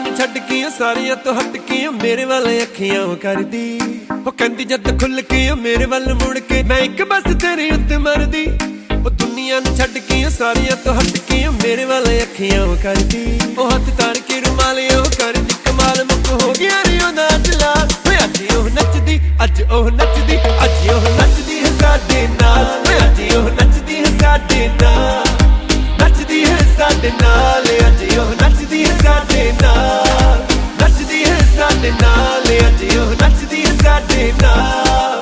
ਨੂੰ ਛੱਡ ਕੇ ਸਾਰੀਆਂ ਤੋਂ ਹਟ ਕੇ ਮੇਰੇ ਵੱਲ ਅੱਖੀਆਂ ਕਰਦੀ ਉਹ ਕਹਿੰਦੀ ਜਦ ਖੁੱਲ ਕੇ ਮੇਰੇ ਵੱਲ ਮੁੜ ਕੇ ਮੈਂ ਇੱਕ ਬਸ ਤੇਰੇ ਉੱਤੇ ਮਰਦੀ ਉਹ ਦੁਨੀਆ ਨੂੰ ਛੱਡ ਕੇ ਸਾਰੀਆਂ ਤੋਂ ਹਟ ਕੇ ਮੇਰੇ ਵੱਲ ਅੱਖੀਆਂ ਕਰਦੀ ਉਹ ਹੱਥ ਤਾਰ ਕੇ ਰੁਮਾਲ ਉਹ ਕਰਦੀ ਕਮਾਲ ਮੁੱਕ ਹੋ ਗਿਆ ਰੇ ਉਹਦਾ ਜਲਾਲ ਅੱਜ ਉਹ ਨੱਚਦੀ ਅੱਜ ਉਹ ਨੱਚਦੀ ਅੱਜ ਉਹ ਨੱਚਦੀ ਹੈ ਸਾਡੇ ਨਾਲ ਅੱਜ ਉਹ ਨੱਚਦੀ ਹੈ ਸਾਡੇ ਨਾਲ ਨੱਚਦੀ ਹੈ ਸਾਡੇ ਨਾਲ ਅੱਜ ਉਹ ਨੱਚਦੀ ਹੈ ਸਾਡੇ ਨਾਲ ਨੱਚਦੀ ਹੈ ਸਾਡੇ ਨਾਲ ਅੱਜ ਉਹ ਨੱਚਦੀ ਹੈ ਸਾਡੇ ਨਾਲ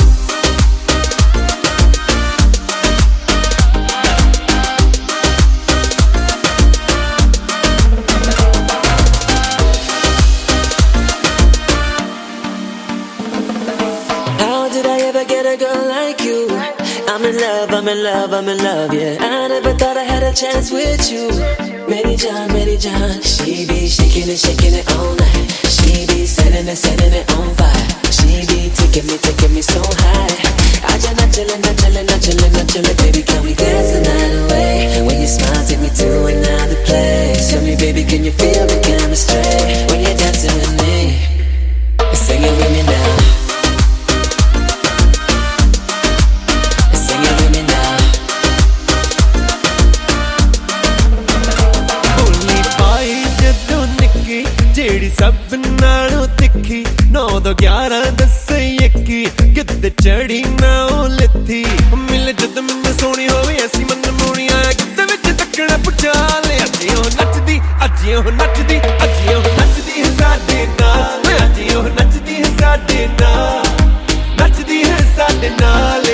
Get a girl like you. I'm in love, I'm in love, I'm in love, yeah. I never thought I had a chance with you. Mary John, she be shaking it all night. She be setting it on fire. She be taking me so high. Aja na chillin', baby, can we dance the night away? When you smile, take me to another place. Tell me, baby, can you feel the chemistry when you're dancing with me? Sing it with me now. ਜਿਹੜੀ ਸਭ ਨਾਲੋਂ ਤਿੱਖੀ 9 ਤੋਂ 11 10 21 ਕਿੱਤੇ ਚੜੀ ਨਾ ਉਹ ਲਿੱਥੀ ਮਿਲ ਜਦ ਮੈਨੂੰ ਸੋਹਣੀ ਹੋਵੇ ਐਸੀ ਮਨ ਮੋਣੀ ਆਇਆ ਕਿੱਤੇ ਵਿੱਚ ਤੱਕਣਾ ਪੁੱਛਾ ਲੈ ਅੱਜ ਉਹ ਨੱਚਦੀ ਅੱਜ ਉਹ ਨੱਚਦੀ ਅੱਜ ਉਹ ਨੱਚਦੀ ਹੈ ਸਾਡੇ ਨਾਲ ਅੱਜ ਉਹ ਨੱਚਦੀ ਹੈ ਸਾਡੇ ਨਾਲ ਨੱਚਦੀ ਹੈ ਸਾਡੇ ਨਾਲ